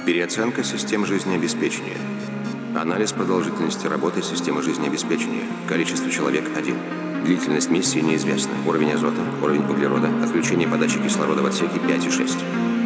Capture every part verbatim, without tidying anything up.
Переоценка систем жизнеобеспечения. Анализ продолжительности работы системы жизнеобеспечения. Количество человек – один. Длительность миссии неизвестна. Уровень азота, уровень углерода, отключение подачи кислорода в отсеке пять и шесть.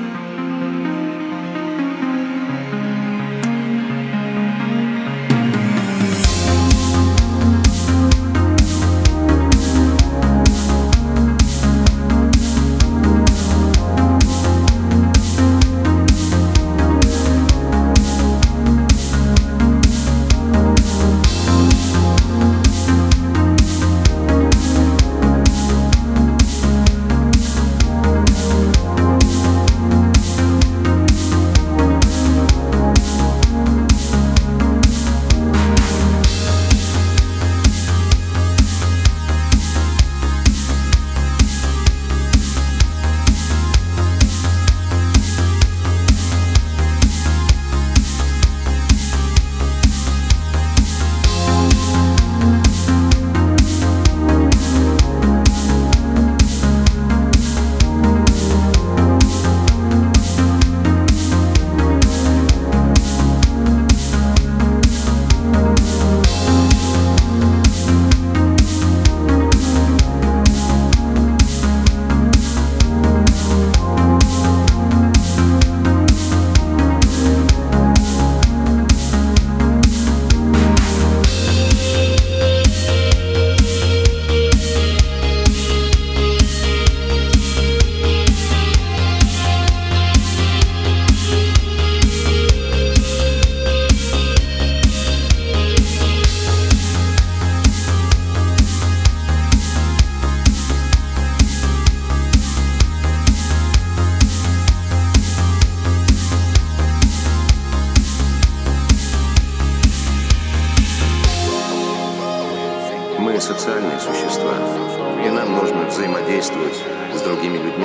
Мы социальные существа, и нам нужно взаимодействовать с другими людьми.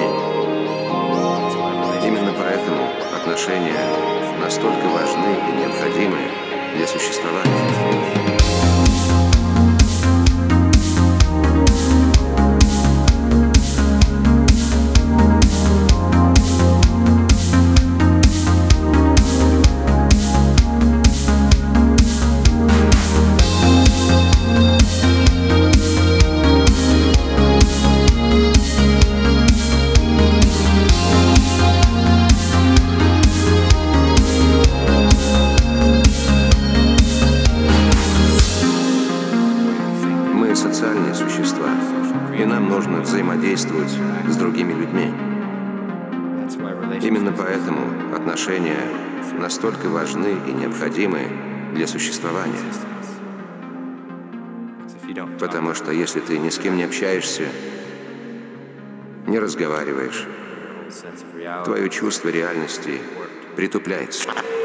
Именно поэтому отношения настолько важны и необходимы для существования. Социальные существа, и нам нужно взаимодействовать с другими людьми. Именно поэтому отношения настолько важны и необходимы для существования. Потому что если ты ни с кем не общаешься, не разговариваешь, твое чувство реальности притупляется.